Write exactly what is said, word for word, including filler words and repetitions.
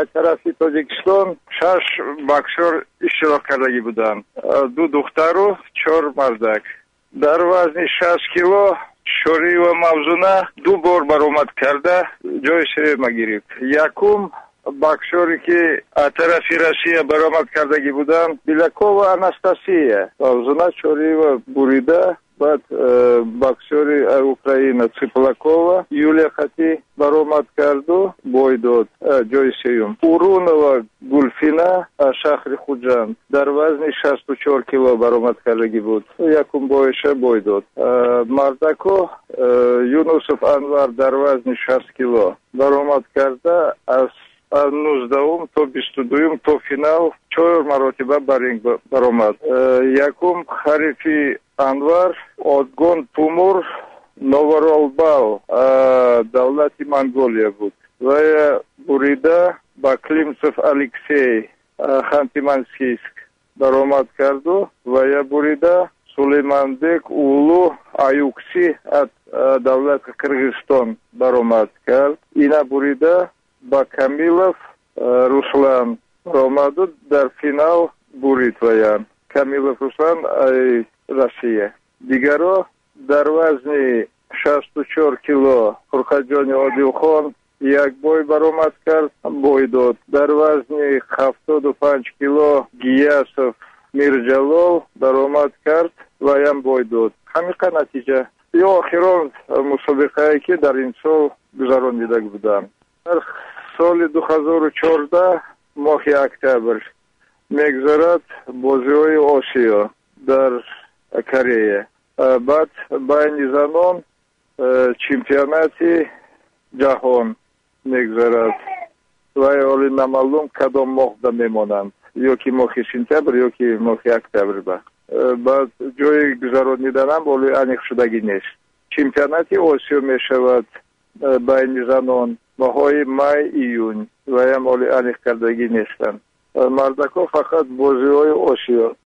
طرفی تاجیکستان شش بکسور اشتراک کرده بودند. دو دختر و چهار مردک. در وزن شصت کیلو شوری و موزونه دو بار برآمد کرده جای سوم گرفت. یکم بکسوری که از طرف روسیه برآمد کردگی بودند بیلاکووا آناستاسیا، موزونه چوری و بریده. بعد بکسوری اوکراینا Цыплакова Юлия خطی برآمد کرد و بای داد جای سوم. اورونова گلفینا از شهر خوجند در وزن شصت و چهار کیلو برآمد کردگی بود. یکم بایش بای داد. مردکو یونوسف انور در وزن شصت کیلو برآمد کرده. از نوزدهم تا بیست و دوم تا فینال چهار مرتبه برینگ برآمد. یکم حریفی انور Odgon Pumur Novorolbao دولتی منگولیا بود و بریده با کلیمسف الکسی خانتی-مانسیسک برآمد کرد و یا بریده سلیمانبек اولو آیوکسی از دولت قرغیزستان برآمد کرد. اینا بریده با کامیلوف روسلان برآمد و در فینال برید ویان. کامیلوف روسلان روسیه. دیگرها در وزن شصت و چهار کیلو فرخجان عادلخان یک بای برآمد کرد، بای داد. در وزن هفتاد و پنج کیلو گیاسов میرجلال برآمد کرد و هم بای داد. همین نتیجه. یا آخران مسابقه که در این سال گذرانیده بودم. در سال دو هزار و چهارده ماه اکتبر میگذرد بازی‌های آسیا در کره. بعد بین زنان چمپیونات جهان میگذرد و حالی نمالوم کدام ماه دا میمانند، یا که ماه سپتامبر یا که ماه اکتبر. با بعد جای گذرانیدن هم حالی انیخ شدگی نیست. چمپیونات آسیا میشود بین زنان ماهای مای ایون و هم حالی انیخ کردگی نیستند. مردکا فقط بازی های آسیا